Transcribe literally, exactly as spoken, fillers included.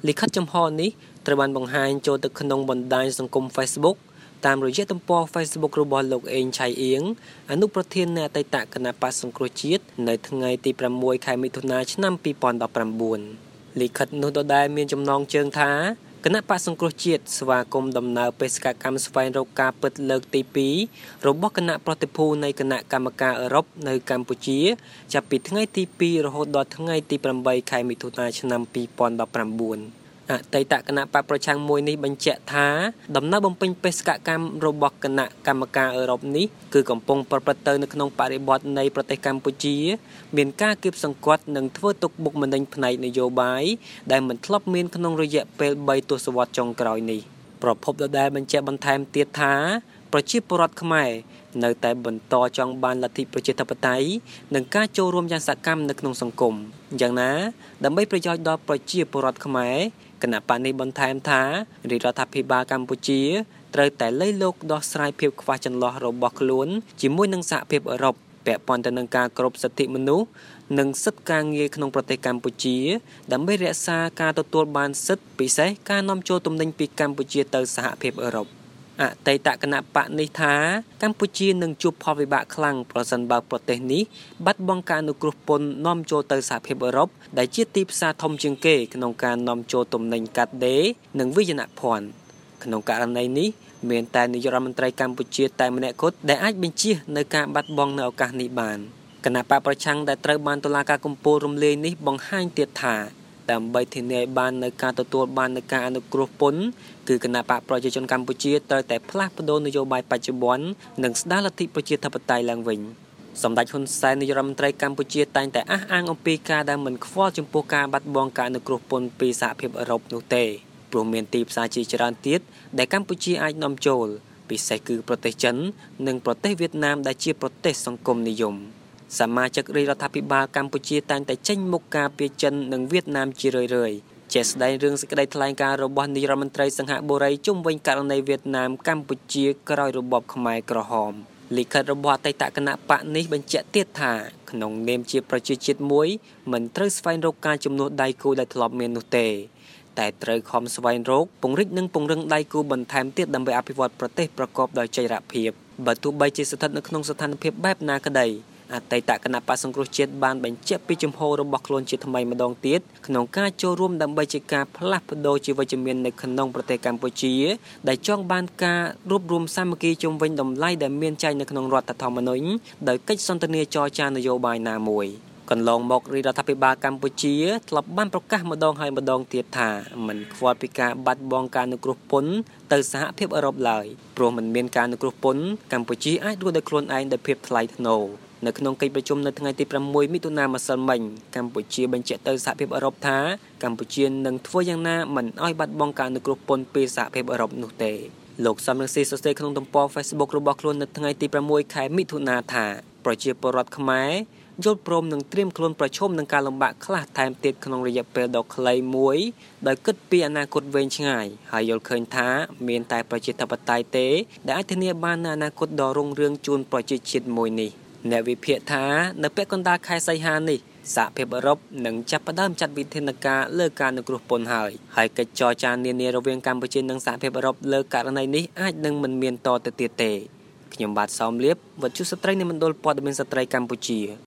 លិខិតចំហនេះត្រូវបានបង្ហាញចូលទៅក្នុងបណ្ដាញសង្គម Facebook តាមរយៈទំព័រ Facebook របស់លោកអេង ឆៃអៀងអនុប្រធាននៃអតីតគណៈបក្សសង្គ្រោះជាតិនៅថ្ងៃទី6ខែមិថុនាឆ្នាំពីរពាន់ដប់ប្រាំបួនលិខិតនោះដដែលមានចំណងជើងថាគណៈបក្សសង្គ្រោះជាតិស្វាគមន៍ដំណើរបេសកកម្មស្វែងរកការពិតលើកទីពីររបស់គណៈប្រតិភូនៃគណៈកម្មការអឺរ៉ុបនៅកម្ពុជាចាប់ពីថ្ងៃទីពីររហូតដល់ថ្ងៃទី8ខែមិថុនាឆ្នាំពីរពាន់ដប់ប្រាំបួនអតីតគណៈបកប្រឆាំងមួយនេះបញ្ជាក់ថាដំណើរបំពេញបេសកកម្មរបស់គណៈកម្មការអឺរ៉ុបនេះគឺកំពុងប្រព្រឹត្តទៅនៅក្នុងបរិបទនៃប្រទេសកម្ពុជាមានការគៀបសង្កត់និងធ្វើទុកបុកម្នេញផ្នែកនយោបាយដែលមិនធ្លាប់មានក្នុងរយៈពេលបីទសវត្សរ៍ចុងក្រោយនេះប្រពន្ធដដែលបញ្ជាក់បន្ថែមទៀតថាប្រជាពលរដ្ឋខ្មែរនៅតែបន្តចង់បានលទ្ធិប្រជាធិបតេយ្យនិងការចូលរួមយ៉ាងសកម្មនៅក្នុងសង្គមយ៉ាងណាដើម្បីប្រយោជន៍ដល់ប្រជាពលរដ្ឋខ្មែរគណៈបកនេះបន្ថែមថារាជរដ្ឋាភិបាលកម្ពុជាត្រូវតែលៃលកដោះស្រាយភាពខ្វះចន្លោះរបស់ខ្លួនជាមួយនឹងសហភាពអឺរ៉ុបពាក់ព័ន្ធទៅនឹងការគោរពសិទ្ធិមនុស្សនិងសិទ្ធិការងារក្នុងប្រទេសកម្ពុជាដើម្បីរក្សាការទទួលបានសិទ្ធិពិសេសការនាំចូលទំនិញពីកម្ពុជាទៅសហភាពអឺរ៉ុបអតីតគណៈបកនេះថាកម្ពុជានឹងជួបផលវិបាកខ្លាំងប្រសិនបើប្រទេសនេះបាត់បង់ការអនុគ្រោះពន្ធនាំចូលទៅសហភាពអឺរ៉ុបដែលជាទីផ្សារធំជាងគេក្នុងការនាំចូលទំនិញកាត់ដេរនិងវិញ្ញាណភ័ណ្ឌក្នុងករណីនេះមានតែនាយករដ្ឋមន្ត្រីកម្ពុជាតែម្នាក់គត់ដែលអាចបញ្ជានៅការបាត់បង់នៅឱកាសនេះបានគណៈបកប្រឆាំងដែលត្រូវបានតុលាការកំពូលរំលាយនេះបង្ហាញទៀតថាដើម្បីធានាឲ្យបាននៅការទទួលបាននៅការអនុគ្រោះពន្ធគឺគណៈបកប្រជាជនកម្ពុជាត្រូវតែផ្លាស់ប្ដូរនយោបាយបច្ចុប្បន្ននិងស្ដារលទ្ធិប្រជាធិបតេយ្យឡើងវិញសម្ដេចហ៊ុនសែននាយករដ្ឋមន្ត្រីកម្ពុជាតែងតែអះអាងអំពីការដែលមិនខ្វល់ចំពោះការបាត់បង់ការអនុគ្រោះពន្ធពីសហភាពអឺរ៉ុបនោះទេព្រោះមានទីផ្សារជាច្រើនទៀតដែលកម្ពុជាអាចនាំចូលពិសេសគឺប្រទេសចិននិងប្រទេសវៀតណាមដែលជាប្រទេសសង្គមនិយមសមាជិករាជរដ្ឋាភិបាលកម្ពុជាតែងតែចេញមុខការពារចិននិងវៀតណាមជារឿយៗជាស្ដែងរឿងសេចក្តីថ្លែងការណ៍របស់នាយរដ្ឋមន្ត្រីសង្ហបុរីជុំវិញករណីវៀតណាមកម្ពុជាក្រោយរបបខ្មែរក្រហមលិខិតរបស់អតីតគណៈបកនេះបញ្ជាក់ទៀតថាក្នុងនាមជាប្រជាជាតិមួយមិនត្រូវស្វែងរកការជំនួសដៃគូដែលធ្លាប់មាននោះទេតែត្រូវខំស្វែងរកពង្រីកនិងពង្រឹងដៃគូបន្ថែមទៀតដើម្បីអភិវឌ្ឍប្រទេសប្រកបដោយចីរភាពបើទោះបីជាស្ថិតនៅក្នុងស្ថានភាពបែបណាក្តីអតីតគណៈបក្សសង្គ្រោះជាតិបានបញ្ជាក់ពីជំហររបស់ខ្លួនជាថ្មីម្ដងទៀតក្នុងការចូលរួមដើម្បីជាការផ្លាស់ប្ដូរជីវវិជ្ជមាននៅក្នុងប្រទេសកម្ពុជាដែលចង់បានការរួបរวมសាមគ្គីជុំវិញតម្លៃដែលមានចែងនៅក្នុងរដ្ឋធម្មនុញ្ញដោយកិច្ចសន្ទនាចរចានយោបាយណាមួយកន្លងមករាជរដ្ឋាភិបាលកម្ពុជាធ្លាប់បានប្រកាសម្ដងហើយម្ដងទៀតថាមិនខ្វល់ពីការបាត់បង់ការអនុគ្រោះពន្ធទៅសហភាពអឺរ៉ុបឡើយព្រោះមិនមានការអនុគ្រោះពន្ធកម្ពុជាអាចរស់ដោយខ្លួនឯងដោយភាពថ្លៃថ្នូរនៅក្នុងកិច្ចប្រជុំនៅថ្ងៃទី6មិថុនាម្សិលមិញកម្ពុជាបញ្ជាក់ទៅសហភាពអឺរ៉ុបថាកម្ពុជានឹងធ្វើយ៉ាងណាមិនឲ្យបាត់បង់ការអនុគ្រោះពន្ធពីសហភាពអឺរ៉ុបនោះទេលោកសំរងស៊ីសរសេរក្នុងទំព័រ Facebook របស់ខ្លួននៅថ្ងៃទី6ខែមិថុនាថាប្រជាពលរដ្ឋខ្មែរយល់ព្រមនឹងត្រៀមខ្លួនប្រឈមនឹងការលំបាកខ្លះថែមទៀតក្នុងរយៈពេលដ៏ខ្លីមួយដោយគិតពីអនាគតវែងឆ្ងាយហើយយល់ឃើញថាមានតែប្រជាធិបតេយ្យទេដែលអាចធានាបាននូវអនាគតដ៏រុងរឿងជូនប្រជាជាតិមួយនេះអ្នកវិភាគថានៅពាក់កណ្ដាលខែសីហានេះសហភាពអឺរ៉ុបនឹងចាប់ផ្ដើមចាត់វិធានការលើការអនុគ្រោះពន្ធហើយហើយកិច្ចចរចានានារវាងកម្ពុជានិងសហភាពអឺរ៉ុបលើករណីនេះអាចនឹងមិនមានតទៅទៀតទេខ្ញុំបាទសោមលៀបវត្ថុស្ត្រីនៃមណ្ឌលព័ត៌មានស្ត្រីកម្ពុជា